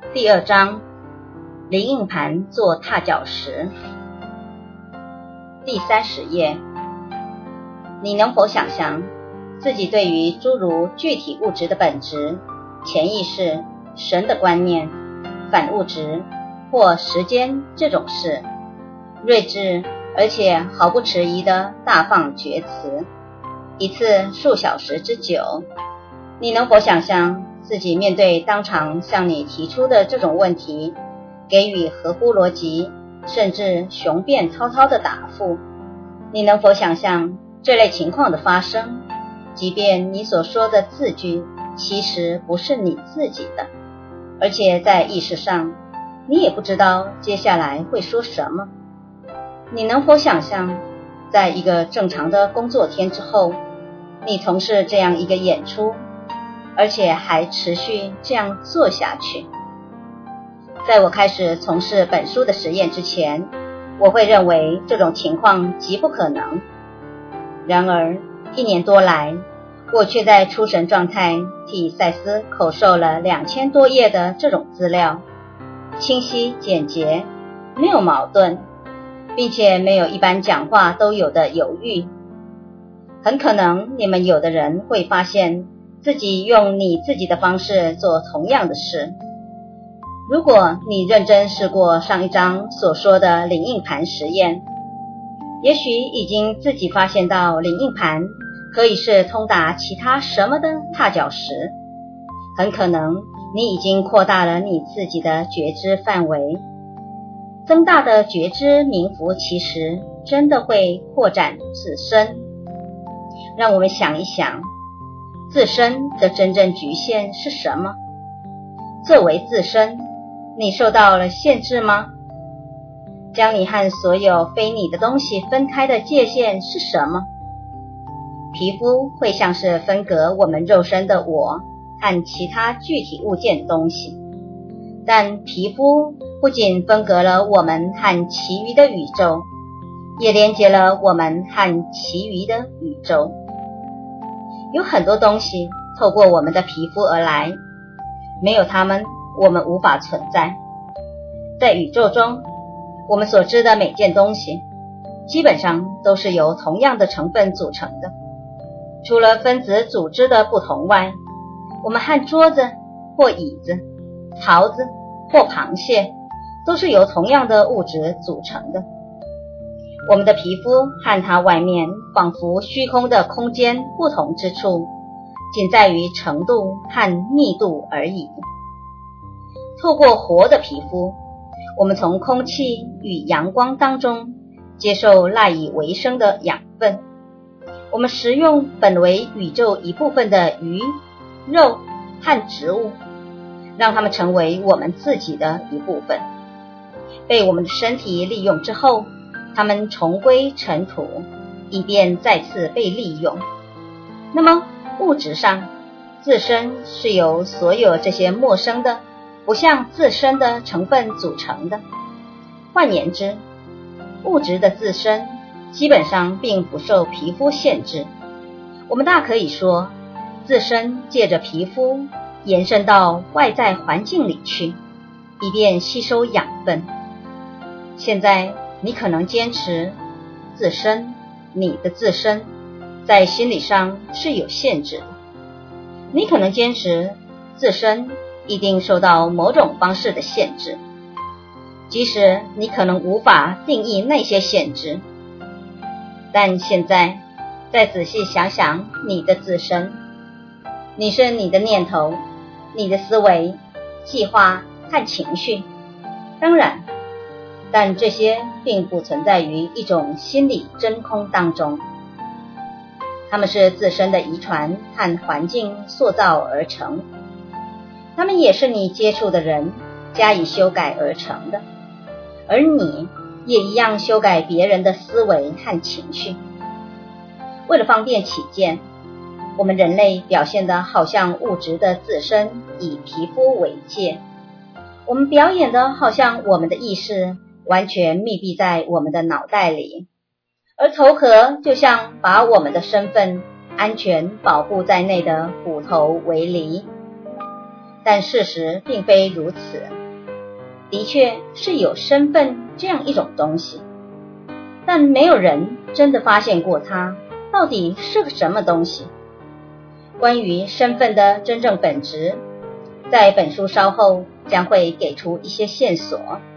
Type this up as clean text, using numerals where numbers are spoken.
第2章，灵应盘做踏脚石。第30页，你能否想象自己对于诸如具体物质的本质、潜意识、神的观念、反物质或时间这种事，睿智而且毫不迟疑地大放厥词，一次数小时之久？你能否想象自己面对当场向你提出的这种问题，给予合乎逻辑甚至雄辩滔滔的答复？你能否想象这类情况的发生，即便你所说的字句其实不是你自己的，而且在意识上你也不知道接下来会说什么？你能否想象在一个正常的工作天之后，你从事这样一个演出，而且还持续这样做下去？在我开始从事本书的实验之前，我会认为这种情况极不可能。然而1年多来，我却在出神状态替赛斯口授了2000多页的这种资料，清晰简洁，没有矛盾，并且没有一般讲话都有的犹豫。很可能你们有的人会发现自己用你自己的方式做同样的事。如果你认真试过上一章所说的灵应盘实验，也许已经自己发现到灵应盘可以是通达其他什么的踏脚石。很可能你已经扩大了你自己的觉知范围。增大的觉知名符其实真的会扩展自身。让我们想一想，自身的真正局限是什么？作为自身，你受到了限制吗？将你和所有非你的东西分开的界限是什么？皮肤会像是分隔我们肉身的我和其他具体物件的东西，但皮肤不仅分隔了我们和其余的宇宙，也连接了我们和其余的宇宙。有很多东西透过我们的皮肤而来，没有它们，我们无法存在。在宇宙中，我们所知的每件东西基本上都是由同样的成分组成的。除了分子组织的不同外，我们和桌子或椅子、桃子或螃蟹都是由同样的物质组成的。我们的皮肤和它外面仿佛虚空的空间不同之处，仅在于程度和密度而已。透过活的皮肤，我们从空气与阳光当中接受赖以为生的养分。我们食用本为宇宙一部分的鱼、肉和植物，让它们成为我们自己的一部分。被我们的身体利用之后，它们重归尘土，以便再次被利用。那么物质上，自身是由所有这些陌生的不像自身的成分组成的。换言之，物质的自身基本上并不受皮肤限制。我们大可以说，自身借着皮肤延伸到外在环境里去，以便吸收养分。现在你可能坚持自身，你的自身在心理上是有限制的。你可能坚持自身一定受到某种方式的限制，即使你可能无法定义那些限制。但现在再仔细想想你的自身，你是你的念头、你的思维、计划和情绪。当然，但这些并不存在于一种心理真空当中，它们是自身的遗传和环境塑造而成，它们也是你接触的人加以修改而成的，而你也一样修改别人的思维和情绪。为了方便起见，我们人类表现得好像物质的自身以皮肤为界，我们表演得好像我们的意识完全密闭在我们的脑袋里，而头壳就像把我们的身份安全保护在内的虎头围篱。但事实并非如此。 的确是有身份这样一种东西，但没有人真的发现过它到底是个什么东西。关于身份的真正本质，在本书稍后将会给出一些线索。